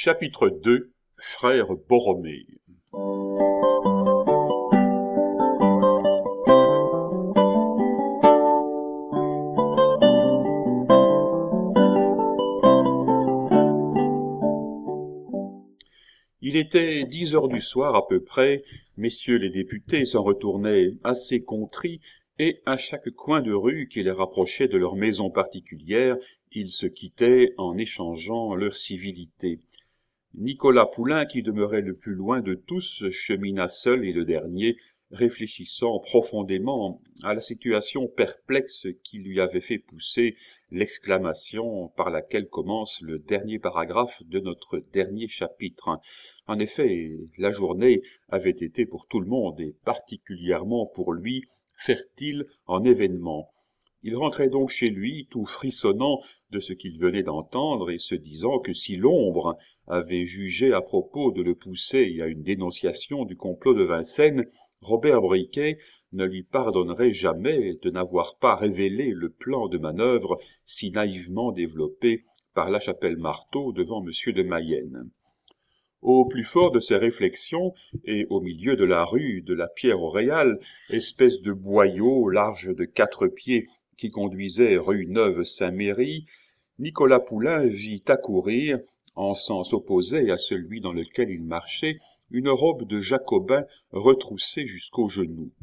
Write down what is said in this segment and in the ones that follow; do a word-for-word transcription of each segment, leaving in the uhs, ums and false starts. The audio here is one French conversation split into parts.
Chapitre deux. Frère Borromée. Il était dix heures du soir à peu près, messieurs les députés s'en retournaient assez contrits, et à chaque coin de rue qui les rapprochait de leur maison particulière, ils se quittaient en échangeant leurs civilités. Nicolas Poulain, qui demeurait le plus loin de tous, chemina seul et le dernier, réfléchissant profondément à la situation perplexe qui lui avait fait pousser l'exclamation par laquelle commence le dernier paragraphe de notre dernier chapitre. En effet, la journée avait été pour tout le monde, et particulièrement pour lui, fertile en événements. Il rentrait donc chez lui, tout frissonnant de ce qu'il venait d'entendre, et se disant que si l'ombre avait jugé à propos de le pousser à une dénonciation du complot de Vincennes, Robert Briquet ne lui pardonnerait jamais de n'avoir pas révélé le plan de manœuvre si naïvement développé par Lachapelle-Marteau devant Monsieur de Mayenne. Au plus fort de ses réflexions, et au milieu de la rue de la Pierre-aux-Réals, espèce de boyau large de quatre pieds qui conduisait rue Neuve-Saint-Méry, Nicolas Poulain vit accourir, en sens opposé à celui dans lequel il marchait, une robe de jacobin retroussée jusqu'aux genoux.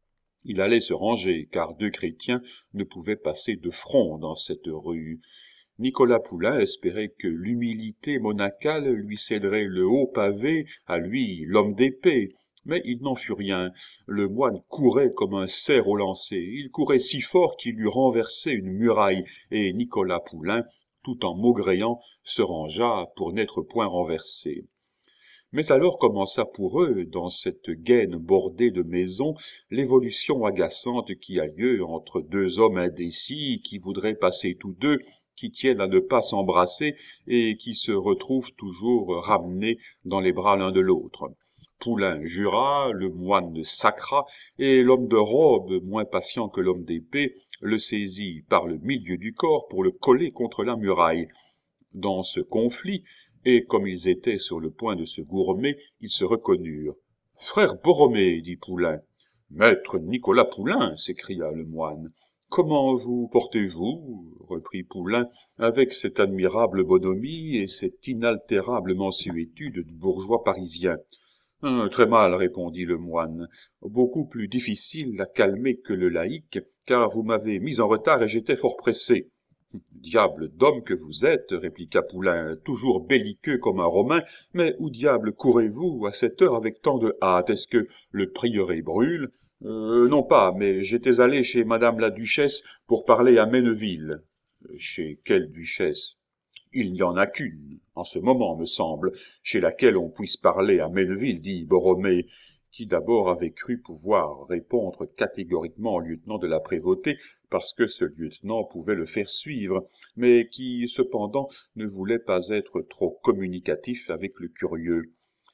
Il allait se ranger, car deux chrétiens ne pouvaient passer de front dans cette rue. Nicolas Poulain espérait que l'humilité monacale lui céderait le haut pavé, à lui, l'homme d'épée. Mais il n'en fut rien. Le moine courait comme un cerf au lancer. Il courait si fort qu'il eût renversé une muraille, et Nicolas Poulain, tout en maugréant, se rangea pour n'être point renversé. Mais alors commença pour eux, dans cette gaine bordée de maisons, l'évolution agaçante qui a lieu entre deux hommes indécis qui voudraient passer tous deux, qui tiennent à ne pas s'embrasser et qui se retrouvent toujours ramenés dans les bras l'un de l'autre. Poulain jura, le moine sacra, et l'homme de robe, moins patient que l'homme d'épée, le saisit par le milieu du corps pour le coller contre la muraille. Dans ce conflit, et comme ils étaient sur le point de se gourmer, ils se reconnurent. « Frère Borromée, dit Poulain. »« Maître Nicolas Poulain, s'écria le moine. »« Comment vous portez-vous » reprit Poulain, avec cette admirable bonhomie et cette inaltérable mansuétude du bourgeois parisien. Euh, « Très mal, répondit le moine, beaucoup plus difficile à calmer que le laïc, car vous m'avez mis en retard et j'étais fort pressé. »« Diable d'homme que vous êtes, répliqua Poulain, toujours belliqueux comme un Romain, mais où diable courez-vous à cette heure avec tant de hâte? Est-ce que le prieuré brûle ?»« Euh, non pas, mais j'étais allé chez madame la duchesse pour parler à Menneville. »« Chez quelle duchesse ?»« Il n'y en a qu'une, en ce moment, me semble, chez laquelle on puisse parler à Menneville, dit Borromée, qui d'abord avait cru pouvoir répondre catégoriquement au lieutenant de la prévôté, parce que ce lieutenant pouvait le faire suivre, mais qui, cependant, ne voulait pas être trop communicatif avec le curieux.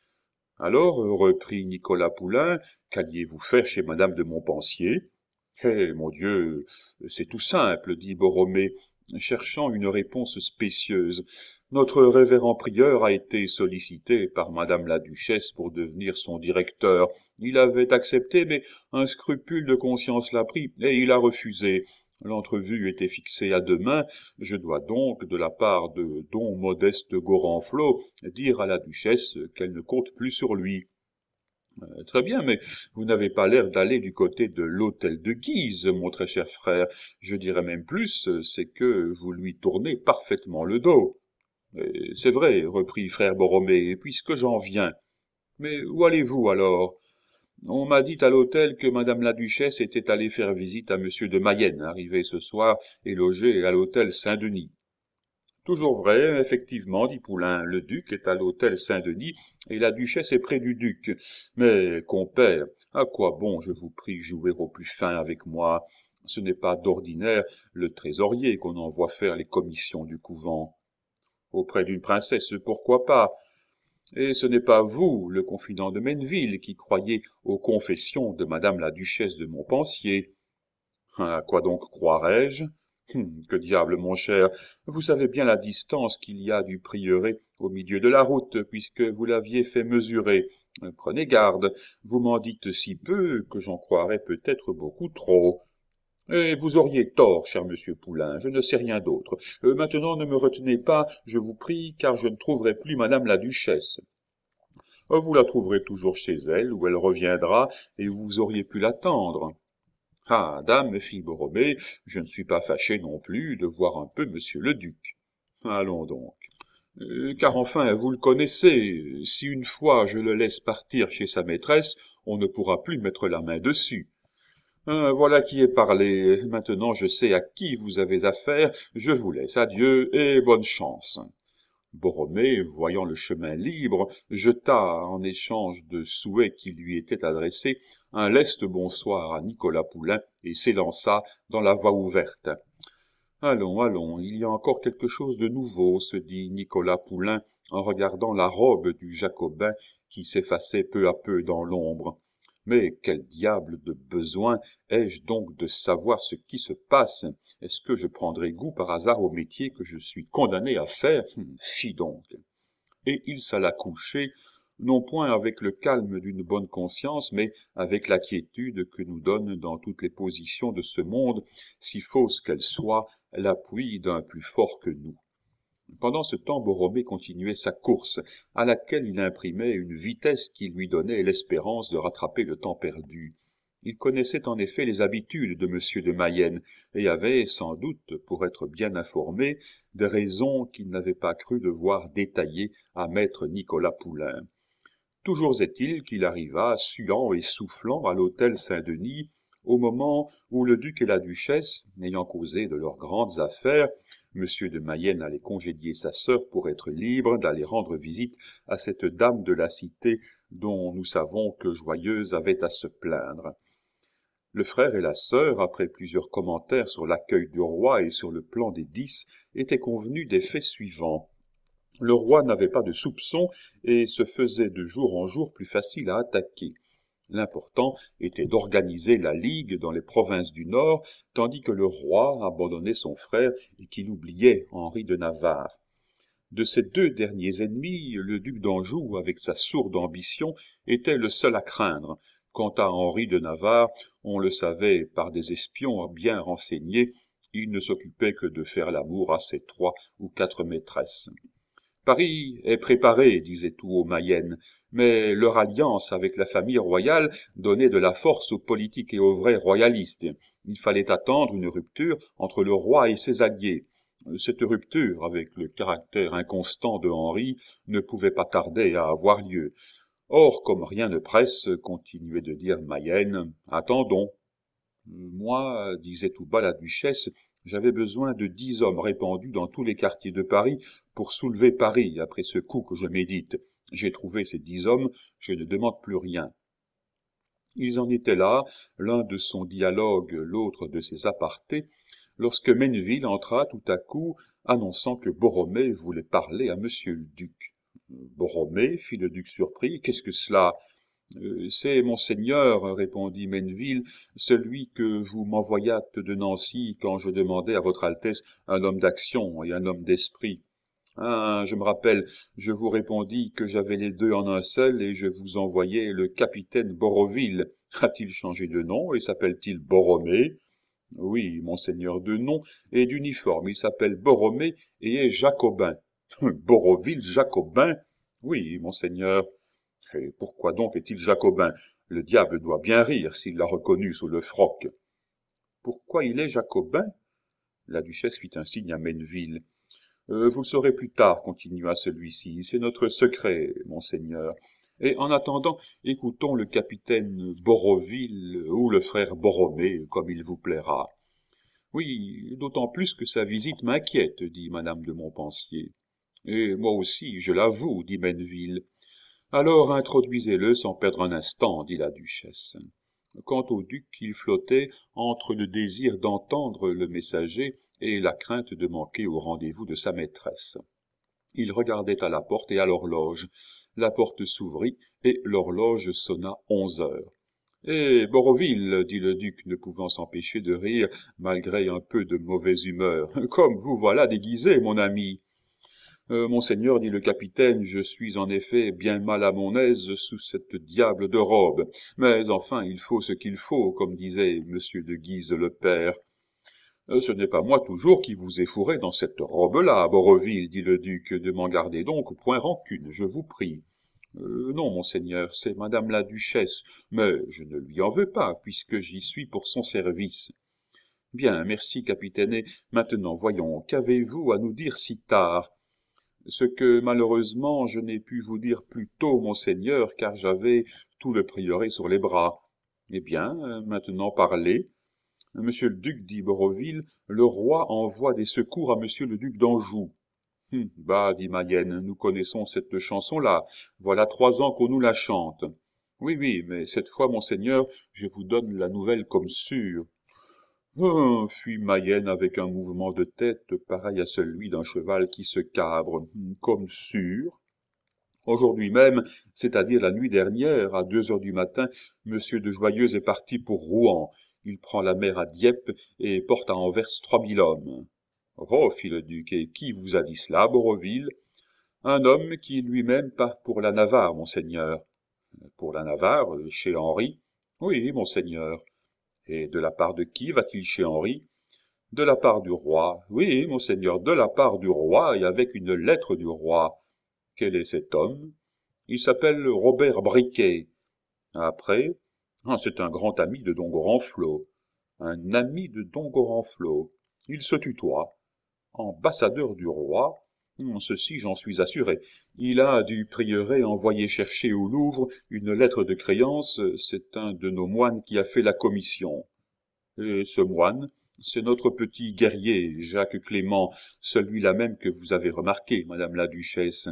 « Alors, reprit Nicolas Poulain, qu'alliez-vous faire chez madame de Montpensier ?»« Eh, mon Dieu, c'est tout simple, dit Borromée, cherchant une réponse spécieuse. Notre révérend prieur a été sollicité par madame la duchesse pour devenir son directeur. Il avait accepté, mais un scrupule de conscience l'a pris, et il a refusé. L'entrevue était fixée à demain. Je dois donc, de la part de don Modeste Gorenflot, dire à la duchesse qu'elle ne compte plus sur lui. Euh, très bien, mais vous n'avez pas l'air d'aller du côté de l'hôtel de Guise, mon très cher frère. Je dirais même plus, c'est que vous lui tournez parfaitement le dos. « C'est vrai, reprit frère Borromée, puisque j'en viens. Mais où allez-vous alors ? On m'a dit à l'hôtel que madame la duchesse était allée faire visite à monsieur de Mayenne, arrivé ce soir et logé à l'hôtel Saint-Denis. »« Toujours vrai, effectivement, dit Poulain, le duc est à l'hôtel Saint-Denis et la duchesse est près du duc. Mais, compère, à quoi bon, je vous prie, jouer au plus fin avec moi ? Ce n'est pas d'ordinaire le trésorier qu'on envoie faire les commissions du couvent. Auprès d'une princesse, pourquoi pas ? Et ce n'est pas vous, le confident de Menneville, qui croyez aux confessions de madame la duchesse de Montpensier. À quoi donc croirais-je ? Hum, que diable, mon cher, vous savez bien la distance qu'il y a du prieuré au milieu de la route, puisque vous l'aviez fait mesurer. Euh, Prenez garde, vous m'en dites si peu que j'en croirais peut-être beaucoup trop. Et vous auriez tort, cher monsieur Poulain, je ne sais rien d'autre. Euh, maintenant, ne me retenez pas, je vous prie, car je ne trouverai plus madame la duchesse. Euh, Vous la trouverez toujours chez elle, où elle reviendra, et où vous auriez pu l'attendre. Ah, dame, fit Borromée, je ne suis pas fâché non plus de voir un peu monsieur le duc. Allons donc. Euh, car enfin, vous le connaissez, si une fois je le laisse partir chez sa maîtresse, on ne pourra plus mettre la main dessus. Hein, voilà qui est parlé. Maintenant je sais à qui vous avez affaire, je vous laisse. Adieu et bonne chance. Borromée, voyant le chemin libre, jeta, en échange de souhaits qui lui étaient adressés, un leste bonsoir à Nicolas Poulain et s'élança dans la voie ouverte. Allons, allons, il y a encore quelque chose de nouveau, se dit Nicolas Poulain en regardant la robe du Jacobin qui s'effaçait peu à peu dans l'ombre. Mais quel diable de besoin ai-je donc de savoir ce qui se passe? Est-ce que je prendrai goût par hasard au métier que je suis condamné à faire? Hum, Fi donc. Et il s'alla coucher, non point avec le calme d'une bonne conscience, mais avec la quiétude que nous donne dans toutes les positions de ce monde, si fausse qu'elle soit, l'appui d'un plus fort que nous. Pendant ce temps, Borromée continuait sa course, à laquelle il imprimait une vitesse qui lui donnait l'espérance de rattraper le temps perdu. Il connaissait en effet les habitudes de monsieur de Mayenne, et avait, sans doute, pour être bien informé, des raisons qu'il n'avait pas cru devoir détailler à maître Nicolas Poulain. Toujours est-il qu'il arriva, suant et soufflant, à l'hôtel Saint-Denis, au moment où le duc et la duchesse, ayant causé de leurs grandes affaires, monsieur de Mayenne allait congédier sa sœur pour être libre d'aller rendre visite à cette dame de la cité dont nous savons que Joyeuse avait à se plaindre. Le frère et la sœur, après plusieurs commentaires sur l'accueil du roi et sur le plan des dix, étaient convenus des faits suivants. Le roi n'avait pas de soupçons et se faisait de jour en jour plus facile à attaquer. L'important était d'organiser la ligue dans les provinces du Nord, tandis que le roi abandonnait son frère et qu'il oubliait Henri de Navarre. De ces deux derniers ennemis, le duc d'Anjou, avec sa sourde ambition, était le seul à craindre. Quant à Henri de Navarre, on le savait par des espions bien renseignés, il ne s'occupait que de faire l'amour à ses trois ou quatre maîtresses. Paris est préparé, disait tout haut Mayenne, mais leur alliance avec la famille royale donnait de la force aux politiques et aux vrais royalistes. Il fallait attendre une rupture entre le roi et ses alliés. Cette rupture, avec le caractère inconstant de Henri, ne pouvait pas tarder à avoir lieu. Or, comme rien ne presse, continuait de dire Mayenne, attendons. Moi, disait tout bas la duchesse, j'avais besoin de dix hommes répandus dans tous les quartiers de Paris pour soulever Paris après ce coup que je médite. J'ai trouvé ces dix hommes, je ne demande plus rien. Ils en étaient là, l'un de son dialogue, l'autre de ses apartés, lorsque Menneville entra tout à coup, annonçant que Borromée voulait parler à monsieur le duc. Borromée, fit le duc surpris, qu'est-ce que cela? Euh, c'est, monseigneur, répondit Menneville, celui que vous m'envoyâtes de Nancy quand je demandais à votre Altesse un homme d'action et un homme d'esprit. Ah, je me rappelle, je vous répondis que j'avais les deux en un seul et je vous envoyais le capitaine Boroville. A-t-il changé de nom et s'appelle-t-il Borromée? Oui, monseigneur, de nom et d'uniforme. Il s'appelle Borromée et est jacobin. Boroville jacobin? Oui, monseigneur. Et pourquoi donc est-il jacobin? Le diable doit bien rire s'il l'a reconnu sous le froc. Pourquoi il est jacobin? La duchesse fit un signe à Menneville. Euh, vous le saurez plus tard, continua celui-ci. C'est notre secret, monseigneur. Et en attendant, écoutons le capitaine Boroville ou le frère Borromée, comme il vous plaira. Oui, d'autant plus que sa visite m'inquiète, dit madame de Montpensier. Et moi aussi, je l'avoue, dit Menneville. Alors introduisez-le sans perdre un instant, dit la duchesse. Quant au duc, il flottait entre le désir d'entendre le messager et la crainte de manquer au rendez-vous de sa maîtresse. Il regardait à la porte et à l'horloge. La porte s'ouvrit et l'horloge sonna onze heures. Eh, Boroville, dit le duc, ne pouvant s'empêcher de rire, malgré un peu de mauvaise humeur, comme vous voilà déguisé, mon ami. Euh, monseigneur, dit le capitaine, je suis en effet bien mal à mon aise sous cette diable de robe. Mais enfin, il faut ce qu'il faut, comme disait monsieur de Guise le père. Euh, ce n'est pas moi toujours qui vous ai fourré dans cette robe-là, Boroville, dit le duc, ne m'en gardez donc point rancune, je vous prie. Euh, non, monseigneur, c'est madame la duchesse, mais je ne lui en veux pas, puisque j'y suis pour son service. Bien, merci, capitaine, et maintenant, voyons, qu'avez-vous à nous dire si tard? Ce que, malheureusement, je n'ai pu vous dire plus tôt, monseigneur, car j'avais tout le prieuré sur les bras. Eh bien, euh, maintenant parlez. Monsieur le duc, dit Boroville, le roi envoie des secours à monsieur le duc d'Anjou. Hum, bah, dit Mayenne, nous connaissons cette chanson-là. Voilà trois ans qu'on nous la chante. Oui, oui, mais cette fois, monseigneur, je vous donne la nouvelle comme sûre. Oh, fit Mayenne avec un mouvement de tête pareil à celui d'un cheval qui se cabre. Comme sûr. Aujourd'hui même, c'est-à-dire la nuit dernière, à deux heures du matin, monsieur de Joyeuse est parti pour Rouen. Il prend la mer à Dieppe et porte à Anvers trois mille hommes. Oh, fit le duc, et qui vous a dit cela, Boroville? Un homme qui lui-même part pour la Navarre, monseigneur. Pour la Navarre, chez Henri? Oui, monseigneur. Et de la part de qui va-t-il chez Henri? De la part du roi. Oui, monseigneur, de la part du roi, et avec une lettre du roi. Quel est cet homme? Il s'appelle Robert Briquet. Après, ah, c'est un grand ami de don Gorenflot. Un ami de don Gorenflot. Il se tutoie. Ambassadeur du roi, ceci j'en suis assuré. Il a du prieuré envoyé chercher au Louvre une lettre de créance, c'est un de nos moines qui a fait la commission. Et ce moine, c'est notre petit guerrier, Jacques Clément, celui-là même que vous avez remarqué, madame la duchesse.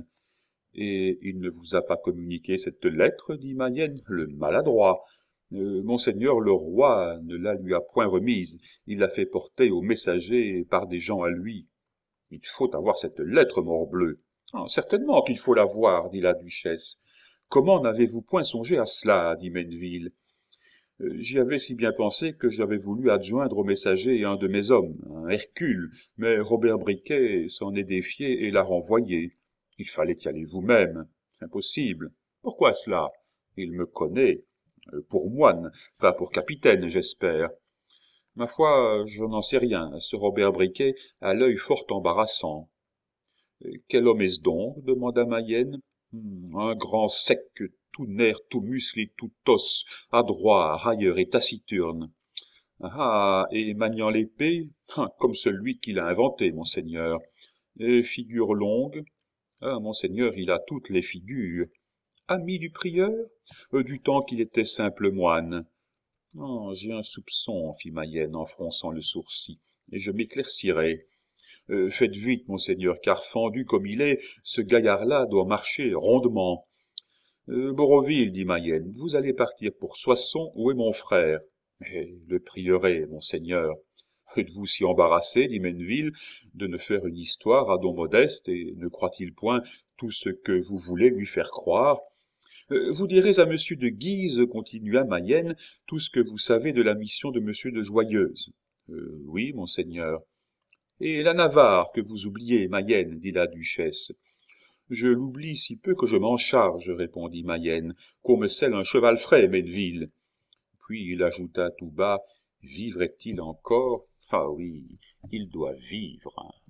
Et il ne vous a pas communiqué cette lettre, dit Mayenne, le maladroit. Euh, monseigneur le roi ne la lui a point remise, il l'a fait porter au messager par des gens à lui. Il faut avoir cette lettre, morbleu. Ah, certainement qu'il faut l'avoir, dit la duchesse. Comment n'avez-vous point songé à cela, dit Menneville. Euh, J'y avais si bien pensé que j'avais voulu adjoindre au messager un de mes hommes, un Hercule, mais Robert Briquet s'en est défié et l'a renvoyé. Il fallait y aller vous-même. Impossible. Pourquoi cela? Il me connaît. Euh, Pour moine, pas pour capitaine, j'espère. Ma foi, je n'en sais rien. Ce Robert Briquet a l'œil fort embarrassant. « Quel homme est-ce donc » demanda Mayenne. Hmm, un grand sec, tout nerf, tout muscle et tout os, adroit, railleur et taciturne. Ah, et maniant l'épée, comme celui qui l'a inventé, monseigneur. Et figure longue. Ah, monseigneur, il a toutes les figures. Ami du prieur, euh, du temps qu'il était simple moine. Oh, j'ai un soupçon, fit Mayenne en fronçant le sourcil, et je m'éclaircirai. Euh, faites vite, monseigneur, car fendu comme il est, ce gaillard-là doit marcher rondement. Euh, Boroville, dit Mayenne, vous allez partir pour Soissons, où est mon frère? Mais le prieuré, monseigneur. Êtes-vous si embarrassé, dit Menneville, de ne faire une histoire à don Modeste, et ne croit-il point tout ce que vous voulez lui faire croire? Euh, vous direz à monsieur de Guise, continua Mayenne, tout ce que vous savez de la mission de monsieur de Joyeuse. Euh, oui, monseigneur. Et la Navarre, que vous oubliez, Mayenne, dit la duchesse. Je l'oublie si peu que je m'en charge, répondit Mayenne, qu'on me selle un cheval frais, Menneville. Puis il ajouta tout bas, vivrait-il encore? Ah oui, il doit vivre.